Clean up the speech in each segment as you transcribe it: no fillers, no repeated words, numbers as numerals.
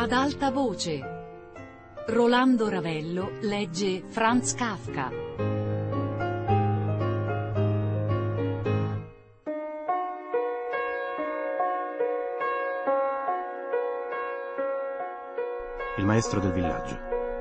Ad alta voce. Rolando Ravello legge Franz Kafka. Il maestro del villaggio.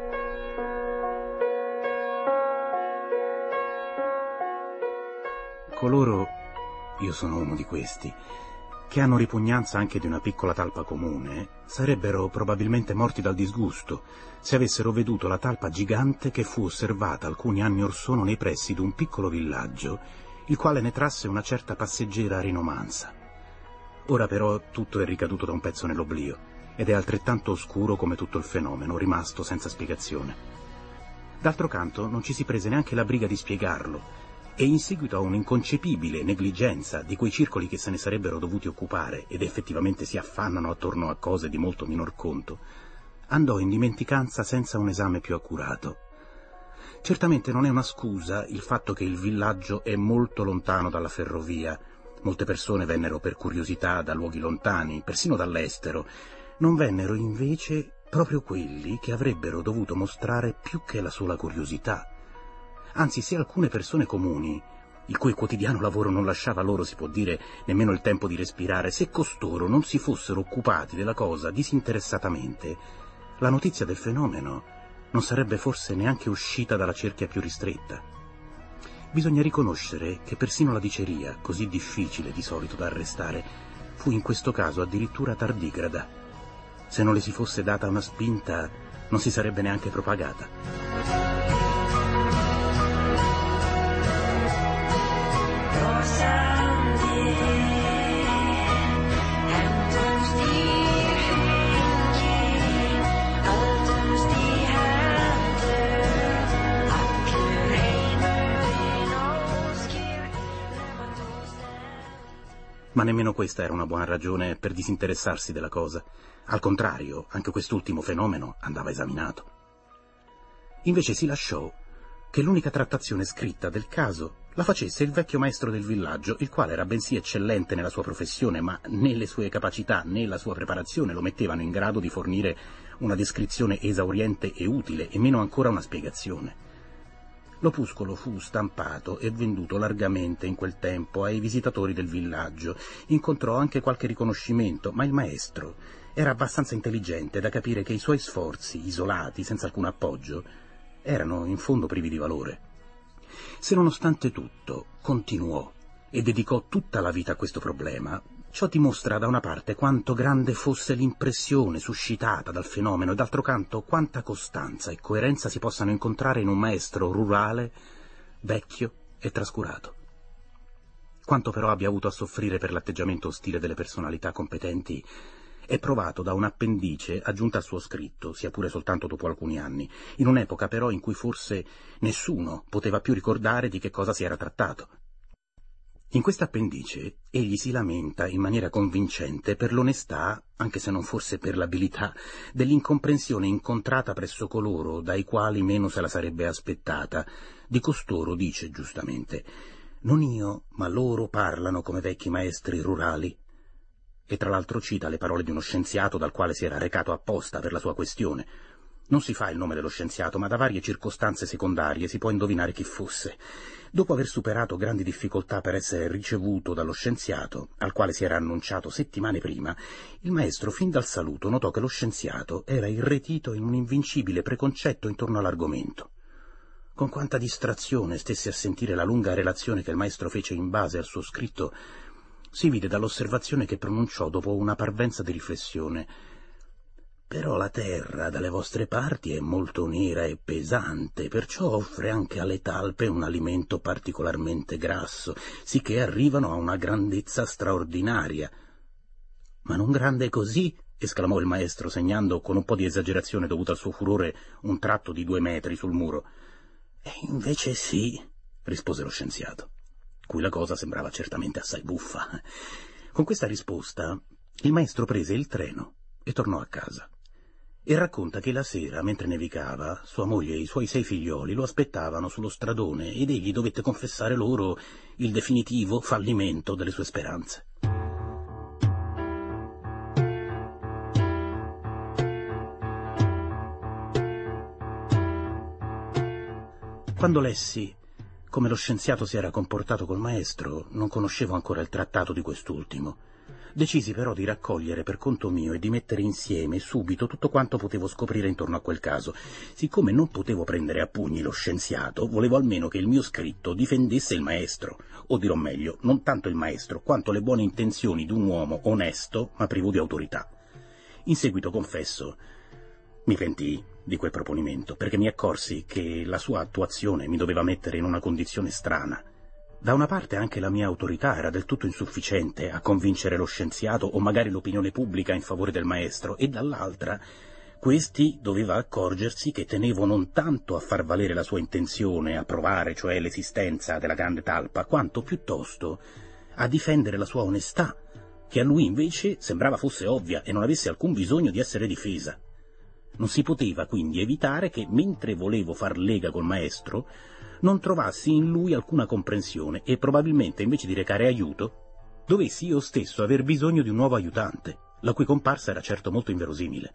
Coloro, io sono uno di questi, che hanno ripugnanza anche di una piccola talpa comune, sarebbero probabilmente morti dal disgusto se avessero veduto la talpa gigante che fu osservata alcuni anni or sono nei pressi di un piccolo villaggio, il quale ne trasse una certa passeggera rinomanza. Ora però tutto è ricaduto da un pezzo nell'oblio, ed è altrettanto oscuro come tutto il fenomeno, rimasto senza spiegazione. D'altro canto non ci si prese neanche la briga di spiegarlo, e in seguito a un'inconcepibile negligenza di quei circoli che se ne sarebbero dovuti occupare ed effettivamente si affannano attorno a cose di molto minor conto, andò in dimenticanza senza un esame più accurato. Certamente non è una scusa il fatto che il villaggio è molto lontano dalla ferrovia. Molte persone vennero per curiosità da luoghi lontani, persino dall'estero. Non vennero invece proprio quelli che avrebbero dovuto mostrare più che la sola curiosità. Anzi, se alcune persone comuni, il cui quotidiano lavoro non lasciava loro, si può dire, nemmeno il tempo di respirare, se costoro non si fossero occupati della cosa disinteressatamente, la notizia del fenomeno non sarebbe forse neanche uscita dalla cerchia più ristretta. Bisogna riconoscere che persino la diceria, così difficile di solito da arrestare, fu in questo caso addirittura tardigrada. Se non le si fosse data una spinta, non si sarebbe neanche propagata. Ma nemmeno questa era una buona ragione per disinteressarsi della cosa. Al contrario, anche quest'ultimo fenomeno andava esaminato. Invece si lasciò che l'unica trattazione scritta del caso la facesse il vecchio maestro del villaggio, il quale era bensì eccellente nella sua professione, ma né le sue capacità né la sua preparazione lo mettevano in grado di fornire una descrizione esauriente e utile, e meno ancora una spiegazione. L'opuscolo fu stampato e venduto largamente in quel tempo ai visitatori del villaggio. Incontrò anche qualche riconoscimento, ma il maestro era abbastanza intelligente da capire che i suoi sforzi, isolati, senza alcun appoggio, erano in fondo privi di valore. Se nonostante tutto continuò e dedicò tutta la vita a questo problema, ciò dimostra da una parte quanto grande fosse l'impressione suscitata dal fenomeno e d'altro canto quanta costanza e coerenza si possano incontrare in un maestro rurale, vecchio e trascurato. Quanto però abbia avuto a soffrire per l'atteggiamento ostile delle personalità competenti è provato da un'appendice aggiunta al suo scritto, sia pure soltanto dopo alcuni anni, in un'epoca però in cui forse nessuno poteva più ricordare di che cosa si era trattato. In questa appendice egli si lamenta in maniera convincente per l'onestà, anche se non forse per l'abilità, dell'incomprensione incontrata presso coloro dai quali meno se la sarebbe aspettata. Di costoro dice giustamente: «Non io, ma loro parlano come vecchi maestri rurali». E tra l'altro cita le parole di uno scienziato dal quale si era recato apposta per la sua questione. Non si fa il nome dello scienziato, ma da varie circostanze secondarie si può indovinare chi fosse. Dopo aver superato grandi difficoltà per essere ricevuto dallo scienziato, al quale si era annunciato settimane prima, il maestro fin dal saluto notò che lo scienziato era irretito in un invincibile preconcetto intorno all'argomento. Con quanta distrazione stesse a sentire la lunga relazione che il maestro fece in base al suo scritto, si vide dall'osservazione che pronunciò dopo una parvenza di riflessione: «Però la terra dalle vostre parti è molto nera e pesante, perciò offre anche alle talpe un alimento particolarmente grasso, sicché arrivano a una grandezza straordinaria». «Ma non grande così?» esclamò il maestro, segnando con un po' di esagerazione dovuta al suo furore un tratto di 2 metri sul muro. «E invece sì», rispose lo scienziato, cui la cosa sembrava certamente assai buffa. Con questa risposta il maestro prese il treno e tornò a casa. E racconta che la sera, mentre nevicava, sua moglie e i suoi 6 figlioli lo aspettavano sullo stradone ed egli dovette confessare loro il definitivo fallimento delle sue speranze. Quando lessi come lo scienziato si era comportato col maestro, non conoscevo ancora il trattato di quest'ultimo. Decisi però di raccogliere per conto mio e di mettere insieme subito tutto quanto potevo scoprire intorno a quel caso. Siccome non potevo prendere a pugni lo scienziato, volevo almeno che il mio scritto difendesse il maestro, o dirò meglio, non tanto il maestro, quanto le buone intenzioni di un uomo onesto ma privo di autorità. In seguito, confesso, mi pentii di quel proponimento, perché mi accorsi che la sua attuazione mi doveva mettere in una condizione strana. Da una parte anche la mia autorità era del tutto insufficiente a convincere lo scienziato o magari l'opinione pubblica in favore del maestro, e dall'altra questi doveva accorgersi che tenevo non tanto a far valere la sua intenzione, a provare cioè l'esistenza della grande talpa, quanto piuttosto a difendere la sua onestà, che a lui invece sembrava fosse ovvia e non avesse alcun bisogno di essere difesa. Non si poteva quindi evitare che, mentre volevo far lega col maestro, non trovassi in lui alcuna comprensione e probabilmente, invece di recare aiuto, dovessi io stesso aver bisogno di un nuovo aiutante, la cui comparsa era certo molto inverosimile.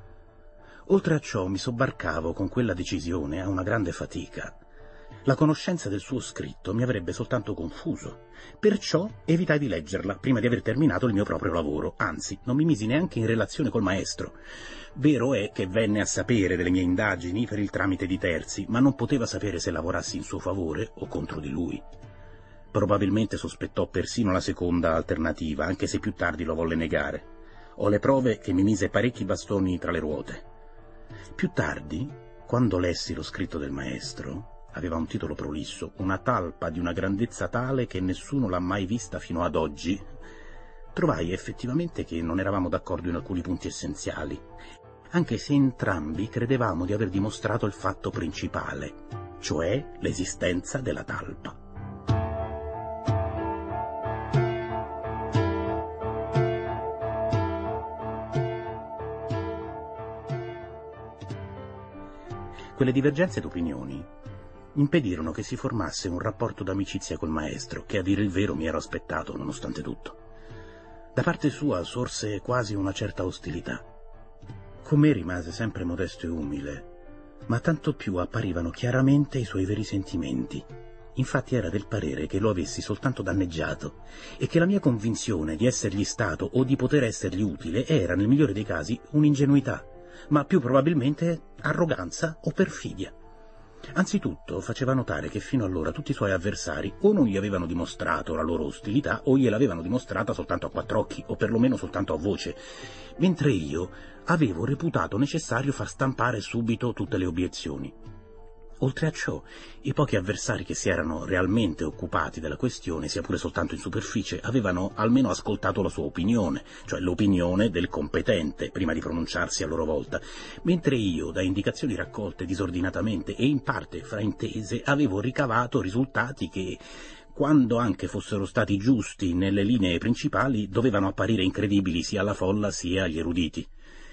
Oltre a ciò mi sobbarcavo con quella decisione a una grande fatica. La conoscenza del suo scritto mi avrebbe soltanto confuso, perciò evitai di leggerla prima di aver terminato il mio proprio lavoro, anzi non mi misi neanche in relazione col maestro. Vero è che venne a sapere delle mie indagini per il tramite di terzi, ma non poteva sapere se lavorassi in suo favore o contro di lui. Probabilmente sospettò persino la seconda alternativa, anche se più tardi lo volle negare. Ho le prove che mi mise parecchi bastoni tra le ruote. Più tardi, quando lessi lo scritto del maestro, aveva un titolo prolisso, una talpa di una grandezza tale che nessuno l'ha mai vista fino ad oggi, trovai effettivamente che non eravamo d'accordo in alcuni punti essenziali, anche se entrambi credevamo di aver dimostrato il fatto principale, cioè l'esistenza della talpa. Quelle divergenze d'opinioni impedirono che si formasse un rapporto d'amicizia col maestro, che a dire il vero mi ero aspettato nonostante tutto. Da parte sua sorse quasi una certa ostilità. Con me rimase sempre modesto e umile, ma tanto più apparivano chiaramente i suoi veri sentimenti. Infatti era del parere che lo avessi soltanto danneggiato e che la mia convinzione di essergli stato o di poter essergli utile era, nel migliore dei casi, un'ingenuità, ma più probabilmente arroganza o perfidia. Anzitutto faceva notare che fino allora tutti i suoi avversari o non gli avevano dimostrato la loro ostilità o gliel'avevano dimostrata soltanto a quattro occhi, o perlomeno soltanto a voce, mentre io avevo reputato necessario far stampare subito tutte le obiezioni. Oltre a ciò, i pochi avversari che si erano realmente occupati della questione, sia pure soltanto in superficie, avevano almeno ascoltato la sua opinione, cioè l'opinione del competente, prima di pronunciarsi a loro volta, mentre io, da indicazioni raccolte disordinatamente e in parte fraintese, avevo ricavato risultati che, quando anche fossero stati giusti nelle linee principali, dovevano apparire incredibili sia alla folla sia agli eruditi.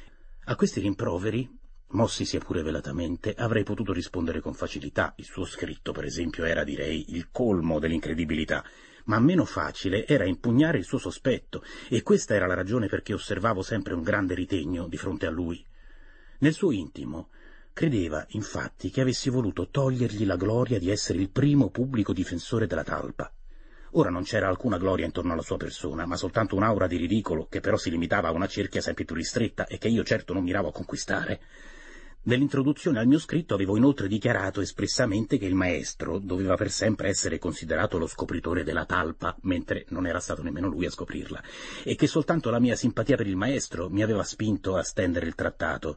A questi rimproveri, mossi sia pure velatamente, avrei potuto rispondere con facilità. Il suo scritto, per esempio, era, direi, il colmo dell'incredibilità, ma meno facile era impugnare il suo sospetto, e questa era la ragione perché osservavo sempre un grande ritegno di fronte a lui. Nel suo intimo credeva, infatti, che avessi voluto togliergli la gloria di essere il primo pubblico difensore della talpa. Ora non c'era alcuna gloria intorno alla sua persona, ma soltanto un'aura di ridicolo, che però si limitava a una cerchia sempre più ristretta e che io certo non miravo a conquistare. Nell'introduzione al mio scritto avevo inoltre dichiarato espressamente che il maestro doveva per sempre essere considerato lo scopritore della talpa, mentre non era stato nemmeno lui a scoprirla, e che soltanto la mia simpatia per il maestro mi aveva spinto a stendere il trattato.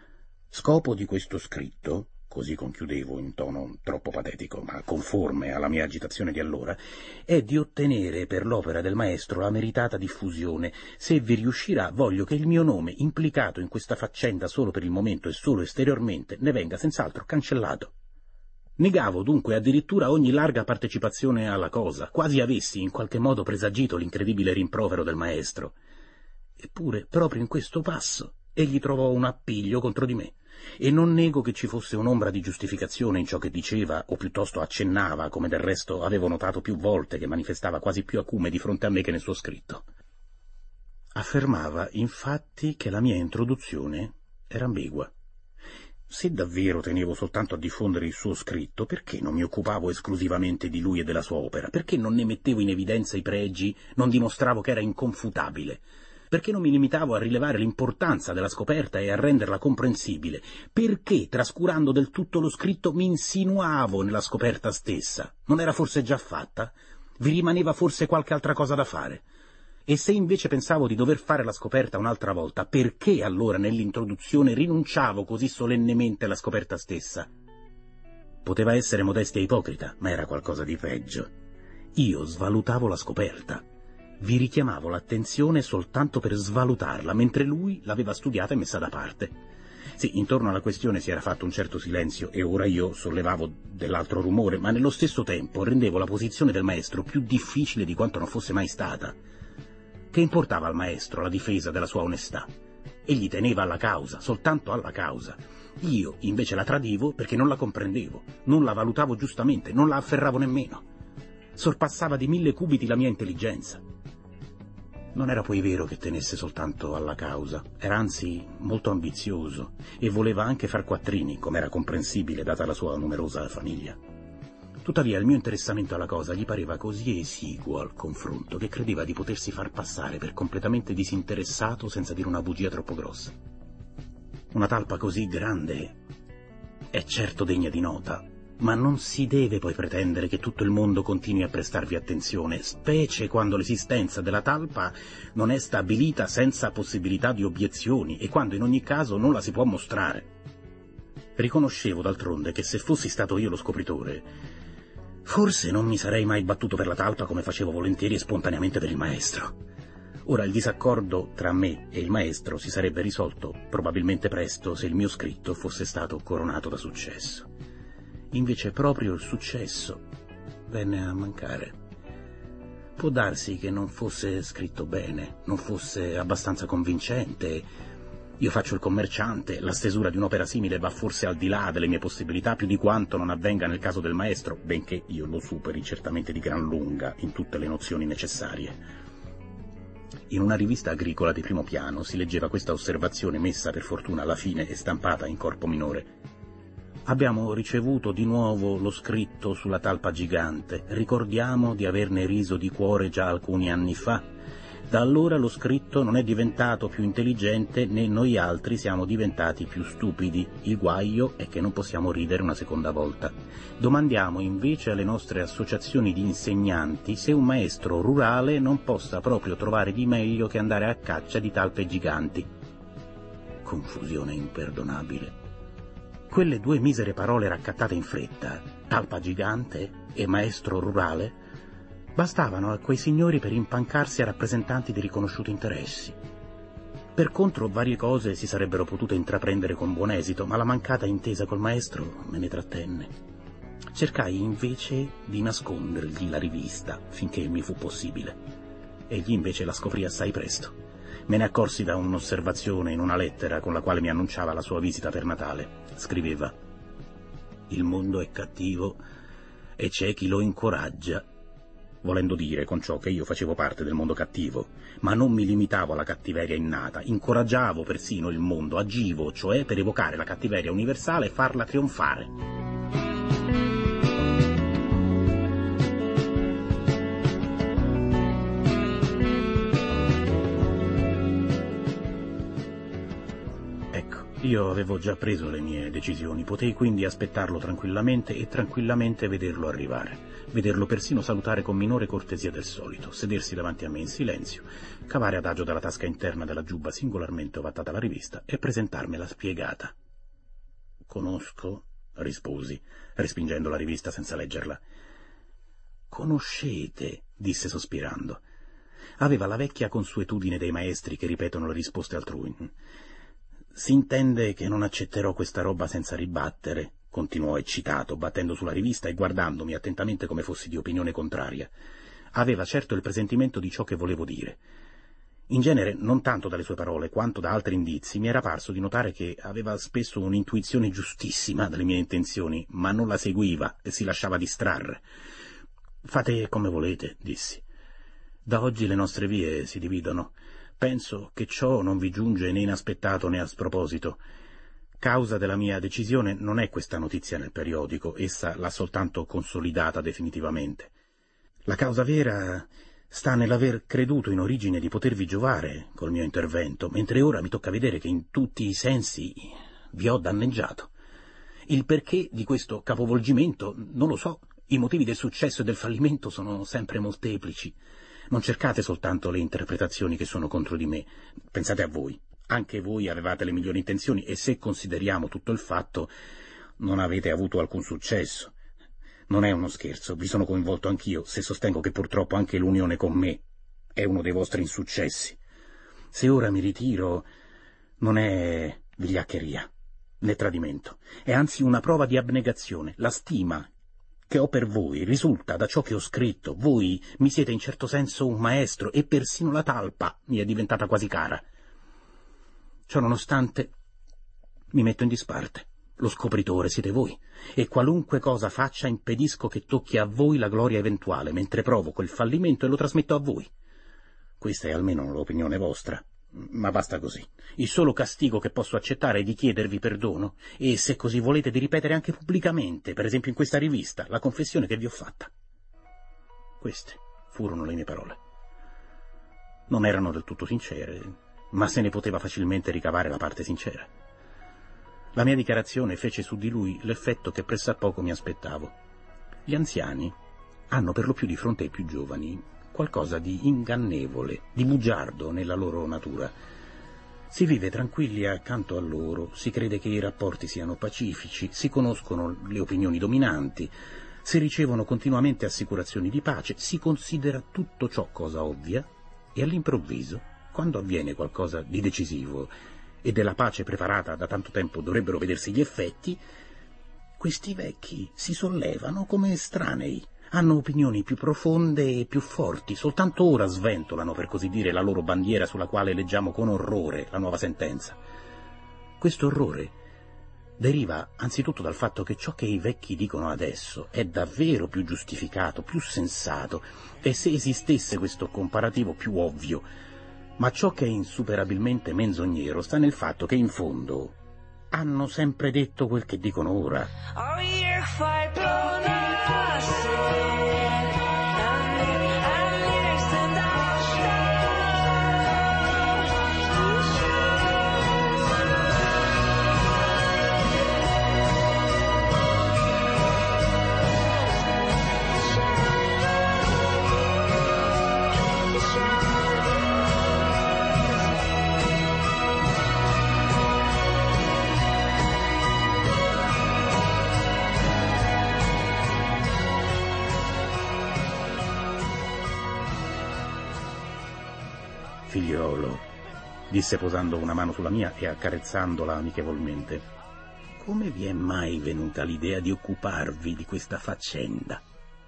Scopo di questo scritto, così conchiudevo in tono troppo patetico, ma conforme alla mia agitazione di allora, è di ottenere per l'opera del maestro la meritata diffusione. Se vi riuscirà, voglio che il mio nome, implicato in questa faccenda solo per il momento e solo esteriormente, ne venga senz'altro cancellato. Negavo dunque addirittura ogni larga partecipazione alla cosa, quasi avessi in qualche modo presagito l'incredibile rimprovero del maestro. Eppure, proprio in questo passo, egli trovò un appiglio contro di me, e non nego che ci fosse un'ombra di giustificazione in ciò che diceva, o piuttosto accennava, come del resto avevo notato più volte che manifestava quasi più acume di fronte a me che nel suo scritto. Affermava, infatti, che la mia introduzione era ambigua. Se davvero tenevo soltanto a diffondere il suo scritto, perché non mi occupavo esclusivamente di lui e della sua opera? Perché non ne mettevo in evidenza i pregi, non dimostravo che era inconfutabile? Perché non mi limitavo a rilevare l'importanza della scoperta e a renderla comprensibile? Perché, trascurando del tutto lo scritto, mi insinuavo nella scoperta stessa? Non era forse già fatta? Vi rimaneva forse qualche altra cosa da fare? E se invece pensavo di dover fare la scoperta un'altra volta, perché allora nell'introduzione rinunciavo così solennemente alla scoperta stessa? Poteva essere modestia ipocrita, ma era qualcosa di peggio. Io svalutavo la scoperta. Vi richiamavo l'attenzione soltanto per svalutarla, mentre lui l'aveva studiata e messa da parte. Sì, intorno alla questione si era fatto un certo silenzio e ora io sollevavo dell'altro rumore, ma nello stesso tempo rendevo la posizione del maestro più difficile di quanto non fosse mai stata. Che importava al maestro la difesa della sua onestà? Egli teneva alla causa, soltanto alla causa. Io invece la tradivo perché non la comprendevo, non la valutavo giustamente, non la afferravo nemmeno. Sorpassava di 1000 cubiti la mia intelligenza. Non era poi vero che tenesse soltanto alla causa, era anzi molto ambizioso e voleva anche far quattrini, come era comprensibile data la sua numerosa famiglia. Tuttavia il mio interessamento alla cosa gli pareva così esiguo al confronto che credeva di potersi far passare per completamente disinteressato senza dire una bugia troppo grossa. Una talpa così grande è certo degna di nota, ma non si deve poi pretendere che tutto il mondo continui a prestarvi attenzione, specie quando l'esistenza della talpa non è stabilita senza possibilità di obiezioni e quando in ogni caso non la si può mostrare. Riconoscevo d'altronde che se fossi stato io lo scopritore, forse non mi sarei mai battuto per la talpa come facevo volentieri e spontaneamente per il maestro. Ora il disaccordo tra me e il maestro si sarebbe risolto probabilmente presto se il mio scritto fosse stato coronato da successo. Invece proprio il successo venne a mancare. Può darsi che non fosse scritto bene, non fosse abbastanza convincente. Io faccio il commerciante, la stesura di un'opera simile va forse al di là delle mie possibilità più di quanto non avvenga nel caso del maestro, benché io lo superi certamente di gran lunga in tutte le nozioni necessarie. In una rivista agricola di primo piano si leggeva questa osservazione messa per fortuna alla fine e stampata in corpo minore. Abbiamo ricevuto di nuovo lo scritto sulla talpa gigante. Ricordiamo di averne riso di cuore già alcuni anni fa. Da allora lo scritto non è diventato più intelligente né noi altri siamo diventati più stupidi. Il guaio è che non possiamo ridere una seconda volta. Domandiamo invece alle nostre associazioni di insegnanti se un maestro rurale non possa proprio trovare di meglio che andare a caccia di talpe giganti. Confusione imperdonabile. Quelle 2 misere parole raccattate in fretta, talpa gigante e maestro rurale, bastavano a quei signori per impancarsi a rappresentanti di riconosciuti interessi. Per contro, varie cose si sarebbero potute intraprendere con buon esito, ma la mancata intesa col maestro me ne trattenne. Cercai invece di nascondergli la rivista finché mi fu possibile. Egli invece la scoprì assai presto. Me ne accorsi da un'osservazione in una lettera con la quale mi annunciava la sua visita per Natale. Scriveva: «Il mondo è cattivo e c'è chi lo incoraggia», volendo dire con ciò che io facevo parte del mondo cattivo, ma non mi limitavo alla cattiveria innata, incoraggiavo persino il mondo, agivo, cioè per evocare la cattiveria universale e farla trionfare. Io avevo già preso le mie decisioni, potei quindi aspettarlo tranquillamente e tranquillamente vederlo arrivare, vederlo persino salutare con minore cortesia del solito, sedersi davanti a me in silenzio, cavare adagio dalla tasca interna della giubba singolarmente ovattata la rivista e presentarmela spiegata. «Conosco», risposi, respingendo la rivista senza leggerla. «Conoscete», disse sospirando. Aveva la vecchia consuetudine dei maestri che ripetono le risposte altrui. «Si intende che non accetterò questa roba senza ribattere», continuò eccitato, battendo sulla rivista e guardandomi attentamente come fossi di opinione contraria. Aveva certo il presentimento di ciò che volevo dire. In genere, non tanto dalle sue parole quanto da altri indizi, mi era parso di notare che aveva spesso un'intuizione giustissima delle mie intenzioni, ma non la seguiva e si lasciava distrarre. «Fate come volete», dissi. «Da oggi le nostre vie si dividono. Penso che ciò non vi giunge né inaspettato né a sproposito. Causa della mia decisione non è questa notizia nel periodico, essa l'ha soltanto consolidata definitivamente. La causa vera sta nell'aver creduto in origine di potervi giovare col mio intervento, mentre ora mi tocca vedere che in tutti i sensi vi ho danneggiato. Il perché di questo capovolgimento non lo so, i motivi del successo e del fallimento sono sempre molteplici. Non cercate soltanto le interpretazioni che sono contro di me, pensate a voi. Anche voi avevate le migliori intenzioni e se consideriamo tutto il fatto, non avete avuto alcun successo. Non è uno scherzo, vi sono coinvolto anch'io, se sostengo che purtroppo anche l'unione con me è uno dei vostri insuccessi. Se ora mi ritiro, non è vigliaccheria, né tradimento, è anzi una prova di abnegazione. La stima che ho per voi risulta da ciò che ho scritto. Voi mi siete in certo senso un maestro e persino la talpa mi è diventata quasi cara. Ciò nonostante, mi metto in disparte. Lo scopritore siete voi, e qualunque cosa faccia impedisco che tocchi a voi la gloria eventuale, mentre provoco il fallimento e lo trasmetto a voi. Questa è almeno l'opinione vostra, ma basta così. Il solo castigo che posso accettare è di chiedervi perdono, e se così volete di ripetere anche pubblicamente, per esempio in questa rivista, la confessione che vi ho fatta. Queste furono le mie parole. Non erano del tutto sincere, ma se ne poteva facilmente ricavare la parte sincera. La mia dichiarazione fece su di lui l'effetto che pressappoco mi aspettavo. Gli anziani hanno per lo più di fronte ai più giovani qualcosa di ingannevole, di bugiardo nella loro natura. Si vive tranquilli accanto a loro, si crede che i rapporti siano pacifici, si conoscono le opinioni dominanti, si ricevono continuamente assicurazioni di pace, si considera tutto ciò cosa ovvia e all'improvviso, quando avviene qualcosa di decisivo e della pace preparata da tanto tempo dovrebbero vedersi gli effetti, questi vecchi si sollevano come estranei, hanno opinioni più profonde e più forti, soltanto ora sventolano, per così dire, la loro bandiera sulla quale leggiamo con orrore la nuova sentenza. Questo orrore deriva anzitutto dal fatto che ciò che i vecchi dicono adesso è davvero più giustificato, più sensato, e se esistesse questo comparativo più ovvio. Ma ciò che è insuperabilmente menzognero sta nel fatto che in fondo hanno sempre detto quel che dicono ora. Figliolo, disse posando una mano sulla mia e accarezzandola amichevolmente, come vi è mai venuta l'idea di occuparvi di questa faccenda?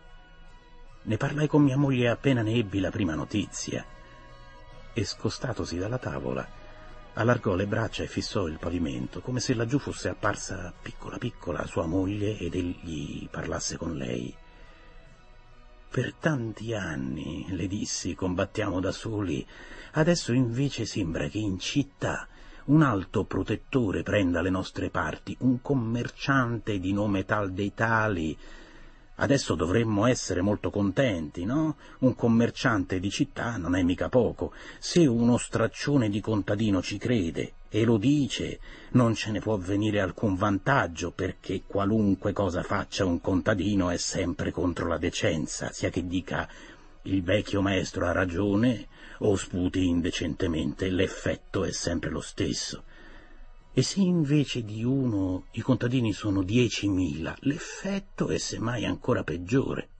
Ne parlai con mia moglie appena ne ebbi la prima notizia. E scostatosi dalla tavola, allargò le braccia e fissò il pavimento, come se laggiù fosse apparsa piccola piccola sua moglie ed egli parlasse con lei. Per tanti anni, le dissi, combattiamo da soli. Adesso invece sembra che in città un alto protettore prenda le nostre parti, un commerciante di nome tal dei tali. Adesso dovremmo essere molto contenti, no? Un commerciante di città non è mica poco. Se uno straccione di contadino ci crede e lo dice, non ce ne può venire alcun vantaggio, perché qualunque cosa faccia un contadino è sempre contro la decenza, sia che dica il vecchio maestro ha ragione o sputi indecentemente, l'effetto è sempre lo stesso. E se invece di uno i contadini sono 10.000, l'effetto è semmai ancora peggiore.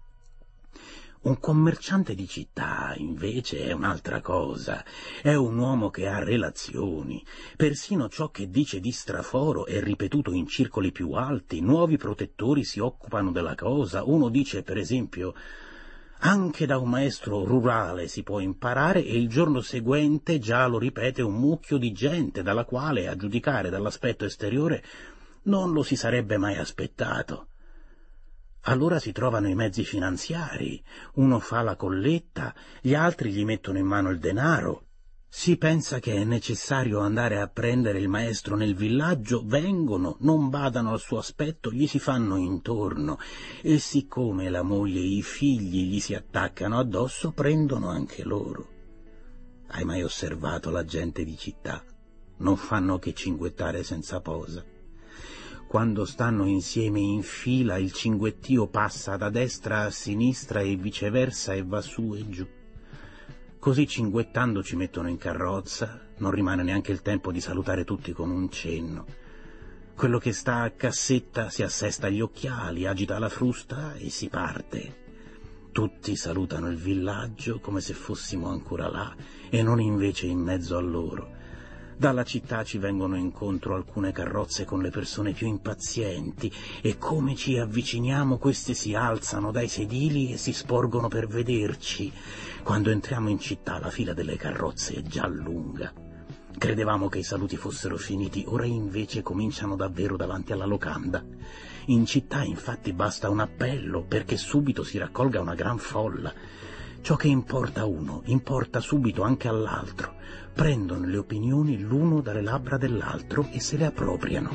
Un commerciante di città, invece, è un'altra cosa. È un uomo che ha relazioni. Persino ciò che dice di straforo è ripetuto in circoli più alti. Nuovi protettori si occupano della cosa. Uno dice, per esempio, anche da un maestro rurale si può imparare, e il giorno seguente già lo ripete un mucchio di gente, dalla quale, a giudicare dall'aspetto esteriore, non lo si sarebbe mai aspettato. Allora si trovano i mezzi finanziari, uno fa la colletta, gli altri gli mettono in mano il denaro. Si pensa che è necessario andare a prendere il maestro nel villaggio, vengono, non badano al suo aspetto, gli si fanno intorno e siccome la moglie e i figli gli si attaccano addosso, prendono anche loro. Hai mai osservato la gente di città? Non fanno che cinguettare senza posa. Quando stanno insieme in fila il cinguettio passa da destra a sinistra e viceversa e va su e giù. Così cinguettando ci mettono in carrozza, non rimane neanche il tempo di salutare tutti con un cenno. Quello che sta a cassetta si assesta gli occhiali, agita la frusta e si parte. Tutti salutano il villaggio come se fossimo ancora là e non invece in mezzo a loro. Dalla città ci vengono incontro alcune carrozze con le persone più impazienti e come ci avviciniamo queste si alzano dai sedili e si sporgono per vederci. Quando entriamo in città la fila delle carrozze è già lunga. Credevamo che i saluti fossero finiti, ora invece cominciano davvero davanti alla locanda. In città infatti basta un appello perché subito si raccolga una gran folla. Ciò che importa a uno importa subito anche all'altro. Prendono le opinioni l'uno dalle labbra dell'altro e se le appropriano.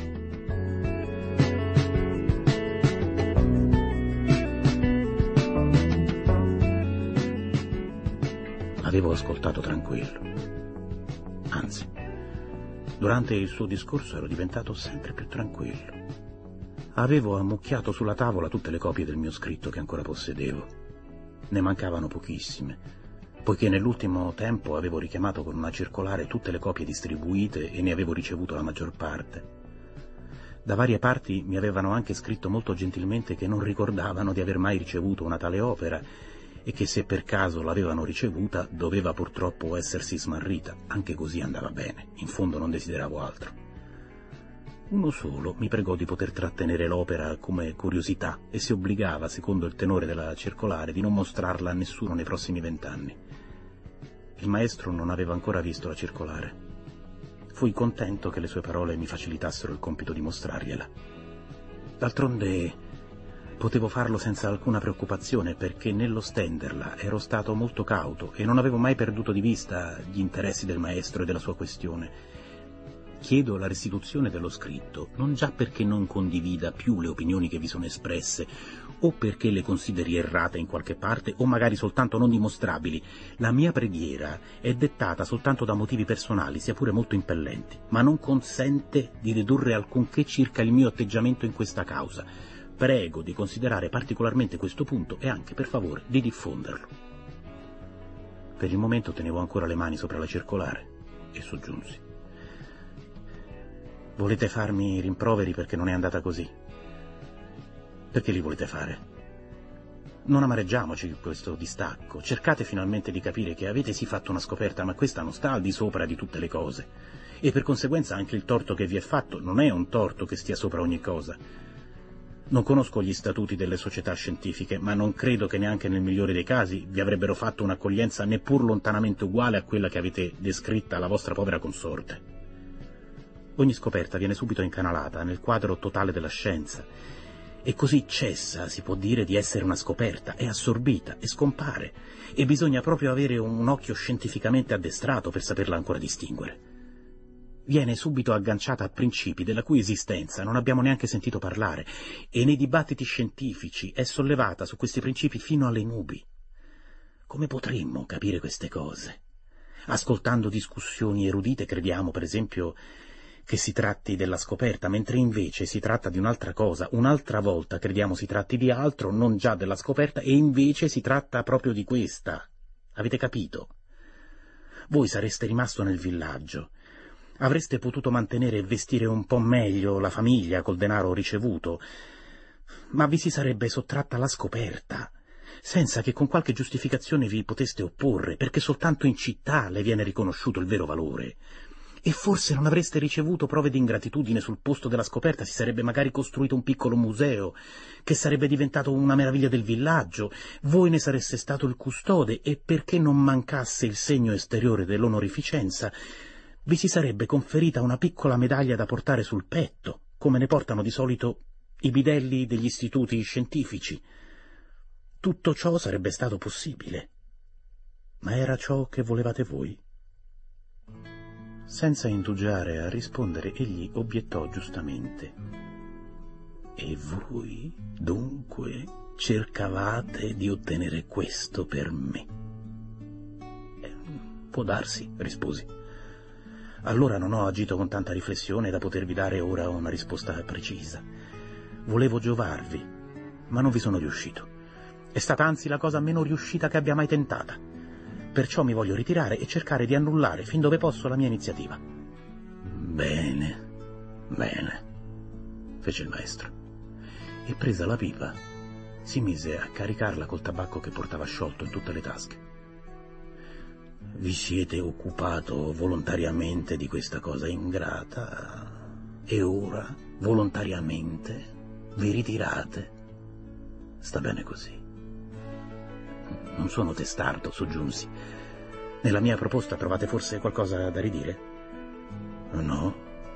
Avevo ascoltato tranquillo. Anzi, durante il suo discorso ero diventato sempre più tranquillo. Avevo ammucchiato sulla tavola tutte le copie del mio scritto che ancora possedevo. Ne mancavano pochissime, poiché nell'ultimo tempo avevo richiamato con una circolare tutte le copie distribuite e ne avevo ricevuto la maggior parte. Da varie parti mi avevano anche scritto molto gentilmente che non ricordavano di aver mai ricevuto una tale opera e che se per caso l'avevano ricevuta doveva purtroppo essersi smarrita. Anche così andava bene, in fondo non desideravo altro. Uno solo mi pregò di poter trattenere l'opera come curiosità e si obbligava, secondo il tenore della circolare, di non mostrarla a nessuno nei prossimi 20 anni. Il maestro non aveva ancora visto la circolare. Fui contento che le sue parole mi facilitassero il compito di mostrargliela. D'altronde potevo farlo senza alcuna preoccupazione perché nello stenderla ero stato molto cauto e non avevo mai perduto di vista gli interessi del maestro e della sua questione. Chiedo la restituzione dello scritto, non già perché non condivida più le opinioni che vi sono espresse, o perché le consideri errate in qualche parte, o magari soltanto non dimostrabili. La mia preghiera è dettata soltanto da motivi personali, sia pure molto impellenti, ma non consente di dedurre alcunché circa il mio atteggiamento in questa causa. Prego di considerare particolarmente questo punto e anche, per favore, di diffonderlo. Per il momento tenevo ancora le mani sopra la circolare e soggiunsi. Volete farmi rimproveri perché non è andata così? Perché li volete fare? Non amareggiamoci questo distacco. Cercate finalmente di capire che avete sì fatto una scoperta, ma questa non sta al di sopra di tutte le cose. E per conseguenza anche il torto che vi è fatto non è un torto che stia sopra ogni cosa. Non conosco gli statuti delle società scientifiche, ma non credo che neanche nel migliore dei casi vi avrebbero fatto un'accoglienza neppur lontanamente uguale a quella che avete descritta alla vostra povera consorte. Ogni scoperta viene subito incanalata nel quadro totale della scienza e così cessa, si può dire, di essere una scoperta, è assorbita e scompare e bisogna proprio avere un occhio scientificamente addestrato per saperla ancora distinguere. Viene subito agganciata a principi della cui esistenza non abbiamo neanche sentito parlare e nei dibattiti scientifici è sollevata su questi principi fino alle nubi. Come potremmo capire queste cose? Ascoltando discussioni erudite crediamo, per esempio, che si tratti della scoperta, mentre invece si tratta di un'altra cosa. Un'altra volta crediamo si tratti di altro, non già della scoperta, e invece si tratta proprio di questa. Avete capito? Voi sareste rimasto nel villaggio. Avreste potuto mantenere e vestire un po' meglio la famiglia col denaro ricevuto, ma vi si sarebbe sottratta la scoperta, senza che con qualche giustificazione vi poteste opporre, perché soltanto in città le viene riconosciuto il vero valore. E forse non avreste ricevuto prove di ingratitudine sul posto della scoperta, si sarebbe magari costruito un piccolo museo, che sarebbe diventato una meraviglia del villaggio, voi ne sareste stato il custode e perché non mancasse il segno esteriore dell'onorificenza, vi si sarebbe conferita una piccola medaglia da portare sul petto, come ne portano di solito i bidelli degli istituti scientifici. Tutto ciò sarebbe stato possibile. Ma era ciò che volevate voi? Senza indugiare a rispondere, egli obiettò giustamente: «E voi, dunque, cercavate di ottenere questo per me?» «Può darsi», risposi. «Allora non ho agito con tanta riflessione da potervi dare ora una risposta precisa. Volevo giovarvi, ma non vi sono riuscito. È stata anzi la cosa meno riuscita che abbia mai tentata. Perciò mi voglio ritirare e cercare di annullare fin dove posso la mia iniziativa». «Bene, bene», fece il maestro, e presa la pipa si mise a caricarla col tabacco che portava sciolto in tutte le tasche. «Vi siete occupato volontariamente di questa cosa ingrata e ora volontariamente vi ritirate. Sta bene così. Non sono testardo», soggiunsi. «Nella mia proposta trovate forse qualcosa da ridire?» «No,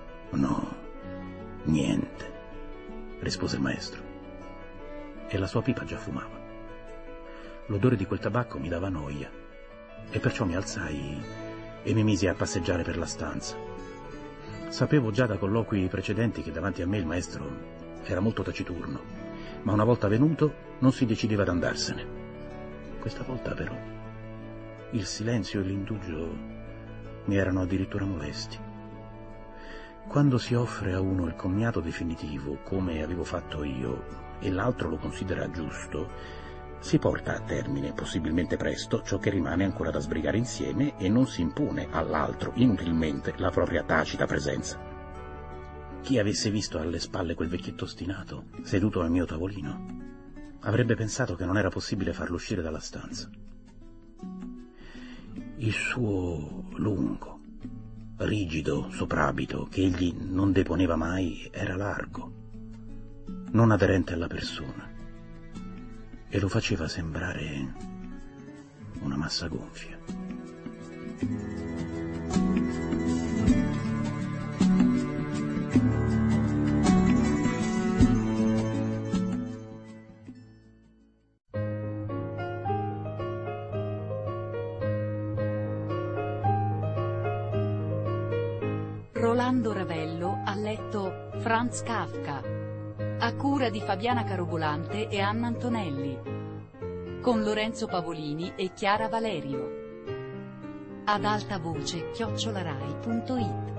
niente», rispose il maestro. E la sua pipa già fumava. L'odore di quel tabacco mi dava noia, e perciò mi alzai e mi misi a passeggiare per la stanza. Sapevo già da colloqui precedenti che davanti a me il maestro era molto taciturno, ma una volta venuto non si decideva ad andarsene. Questa volta però il silenzio e l'indugio mi erano addirittura molesti. Quando si offre a uno il commiato definitivo, come avevo fatto io, e l'altro lo considera giusto, si porta a termine, possibilmente presto, ciò che rimane ancora da sbrigare insieme e non si impone all'altro inutilmente la propria tacita presenza. Chi avesse visto alle spalle quel vecchietto ostinato, seduto al mio tavolino, avrebbe pensato che non era possibile farlo uscire dalla stanza. Il suo lungo, rigido soprabito, che egli non deponeva mai, era largo, non aderente alla persona, e lo faceva sembrare una massa gonfia. Rolando Ravello ha letto Franz Kafka, a cura di Fabiana Carobolante e Anna Antonelli, con Lorenzo Pavolini e Chiara Valerio. Ad alta voce @rai.it